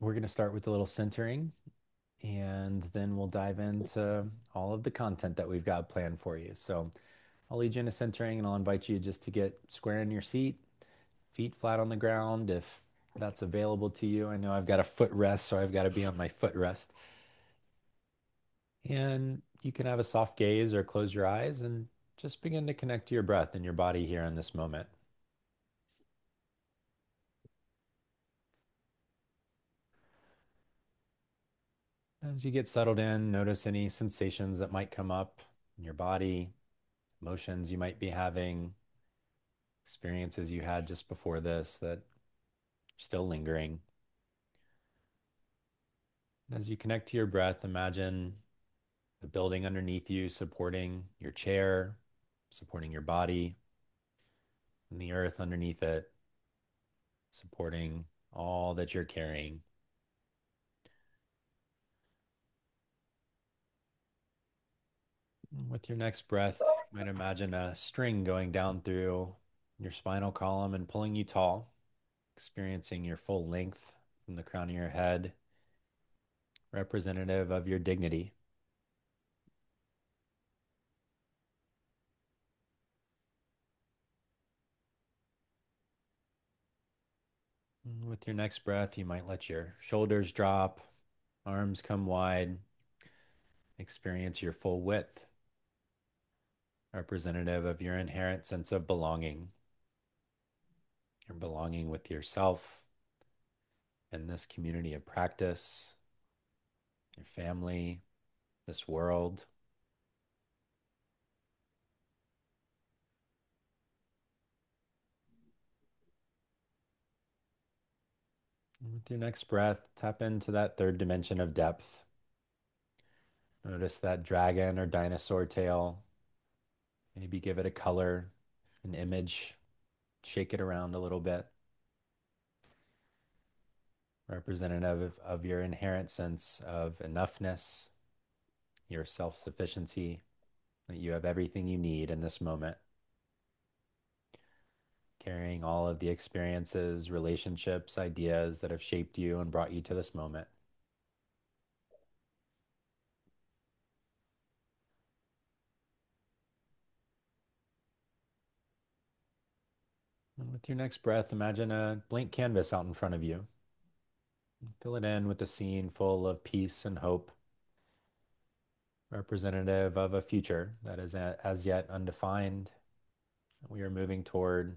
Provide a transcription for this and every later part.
We're going to start with a little centering and then we'll dive into all of the content that we've got planned for you. So I'll lead you into centering and I'll invite you just to get square in your seat, feet flat on the ground if that's available to you. I know I've got a footrest, so I've got to be on my footrest. And you can have a soft gaze or close your eyes and just begin to connect to your breath and your body here in this moment. As you get settled in, notice any sensations that might come up in your body, emotions you might be having, experiences you had just before this that are still lingering. As you connect to your breath, imagine the building underneath you supporting your chair, supporting your body, and the earth underneath it supporting all that you're carrying. With your next breath, you might imagine a string going down through your spinal column and pulling you tall, experiencing your full length from the crown of your head, representative of your dignity. With your next breath, you might let your shoulders drop, arms come wide, experience your full width, representative of your inherent sense of belonging. Your belonging with yourself and this community of practice, your family, this world. With your next breath, tap into that third dimension of depth. Notice that dragon or dinosaur tail. Maybe give it a color, an image, shake it around a little bit. Representative of your inherent sense of enoughness, your self sufficiency, that you have everything you need in this moment. Carrying all of the experiences, relationships, ideas that have shaped you and brought you to this moment. And with your next breath, imagine a blank canvas out in front of you. Fill it in with a scene full of peace and hope, representative of a future that is as yet undefined. We are moving toward,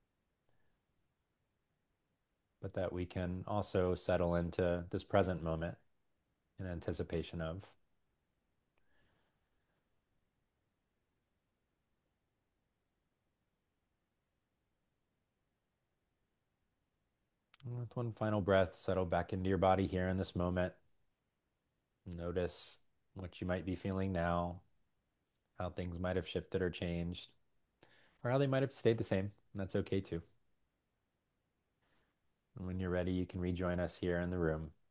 but that we can also settle into this present moment in anticipation of. And with one final breath, settle back into your body here in this moment. Notice what you might be feeling now, how things might have shifted or changed, or how they might have stayed the same. And that's okay too. And when you're ready, you can rejoin us here in the room.